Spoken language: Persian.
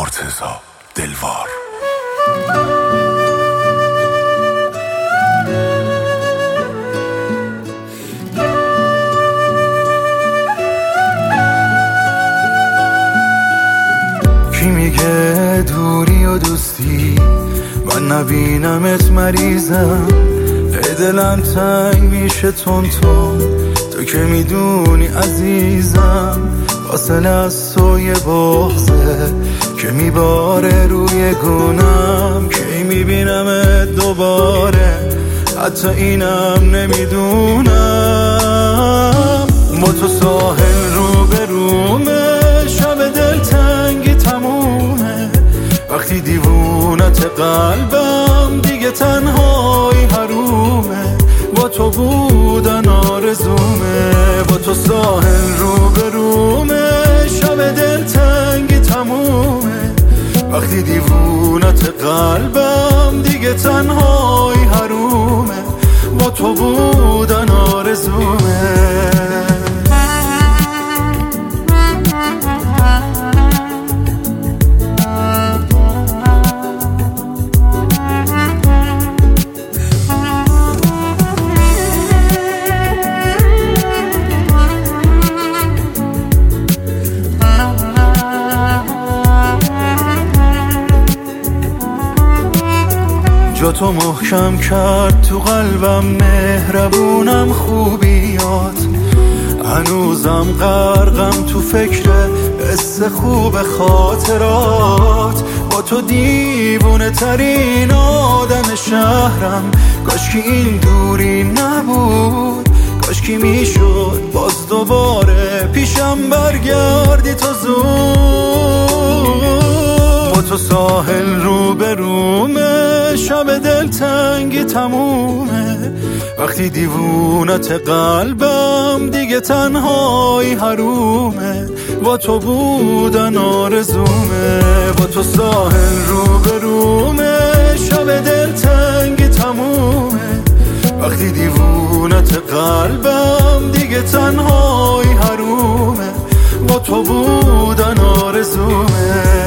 مرتضی دلوار. کی میگه دوری و دوستی، من نبینمت مریضم، دلم تنگ میشه تون تو که میدونی عزیزم، فاصله از تو یه بغضه که میباره روی گونم، کی میبینمت دوباره حتی اینم نمیدونم. با تو ساحل رو به رومه، شب دلتنگی تمومه، وقتی دیوونت قلبم دیگه تنهایی حرومه، با تو بودن آرزومه. با تو ساحل رو به رومه، شب دلتنگی تمومه، وقتی دیوونت قلبم دیگه تنهایی حرومه، با تو بودن آرزومه. جا تو محکم کرد تو قلبم، مهربونم خوبیات، هنوزم غرقم تو فکر قصه خوب خاطرات. با تو دیوونه ترین آدم شهرم، کاشکی این دوری نبود، کاشکی میشد باز دوباره پیشم برگردی تو زود. با تو ساحل رو به رومه، شب دلتنگی تمومه، وقتی دیوونت قلبم دیگه تنهایی حرومه، با تو بودن آرزومه. با تو ساحل رو به رومه، شب دلتنگی تمومه، وقتی دیوونت قلبم دیگه تنهایی حرومه، با تو بودن آرزومه.